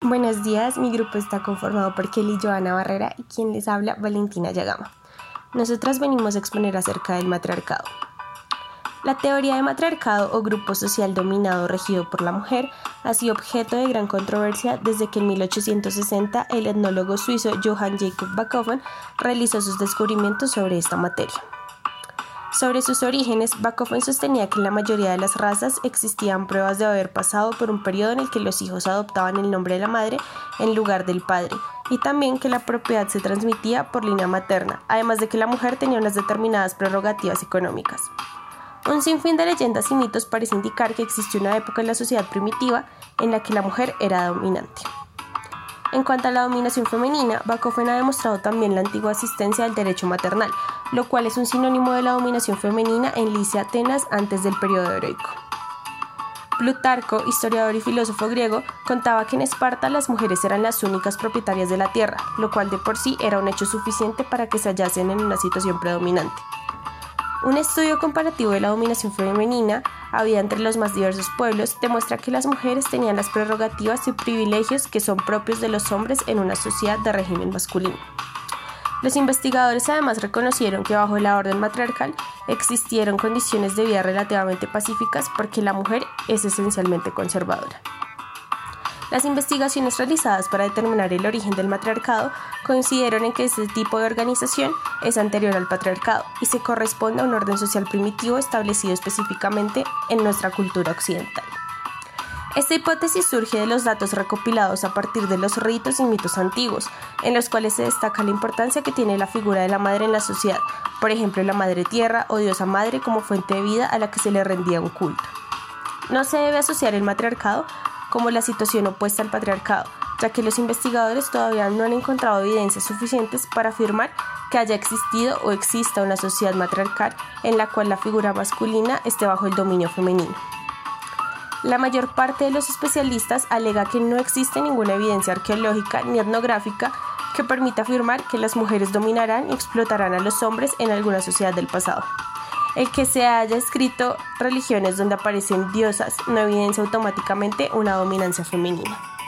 Buenos días, mi grupo está conformado por Kelly Joana Barrera y quien les habla, Valentina Yagama. Nosotras venimos a exponer acerca del matriarcado. La teoría de matriarcado o grupo social dominado o regido por la mujer ha sido objeto de gran controversia desde que en 1860 el etnólogo suizo Johann Jakob Bachofen realizó sus descubrimientos sobre esta materia. Sobre sus orígenes, Bachofen sostenía que en la mayoría de las razas existían pruebas de haber pasado por un periodo en el que los hijos adoptaban el nombre de la madre en lugar del padre, y también que la propiedad se transmitía por línea materna, además de que la mujer tenía unas determinadas prerrogativas económicas. Un sinfín de leyendas y mitos parece indicar que existió una época en la sociedad primitiva en la que la mujer era dominante. En cuanto a la dominación femenina, Bachofen ha demostrado también la antigua existencia del derecho maternal, lo cual es un sinónimo de la dominación femenina en Licia, Atenas, antes del periodo heroico. Plutarco, historiador y filósofo griego, contaba que en Esparta las mujeres eran las únicas propietarias de la tierra, lo cual de por sí era un hecho suficiente para que se hallasen en una situación predominante. Un estudio comparativo de la dominación femenina, habida entre los más diversos pueblos, demuestra que las mujeres tenían las prerrogativas y privilegios que son propios de los hombres en una sociedad de régimen masculino. Los investigadores además reconocieron que bajo la orden matriarcal existieron condiciones de vida relativamente pacíficas porque la mujer es esencialmente conservadora. Las investigaciones realizadas para determinar el origen del matriarcado coincidieron en que este tipo de organización es anterior al patriarcado y se corresponde a un orden social primitivo establecido específicamente en nuestra cultura occidental. Esta hipótesis surge de los datos recopilados a partir de los ritos y mitos antiguos, en los cuales se destaca la importancia que tiene la figura de la madre en la sociedad, por ejemplo la madre tierra o diosa madre como fuente de vida a la que se le rendía un culto. No se debe asociar el matriarcado como la situación opuesta al patriarcado, ya que los investigadores todavía no han encontrado evidencias suficientes para afirmar que haya existido o exista una sociedad matriarcal en la cual la figura masculina esté bajo el dominio femenino. La mayor parte de los especialistas alega que no existe ninguna evidencia arqueológica ni etnográfica que permita afirmar que las mujeres dominarán y explotarán a los hombres en alguna sociedad del pasado. El que se haya escrito religiones donde aparecen diosas no evidencia automáticamente una dominancia femenina.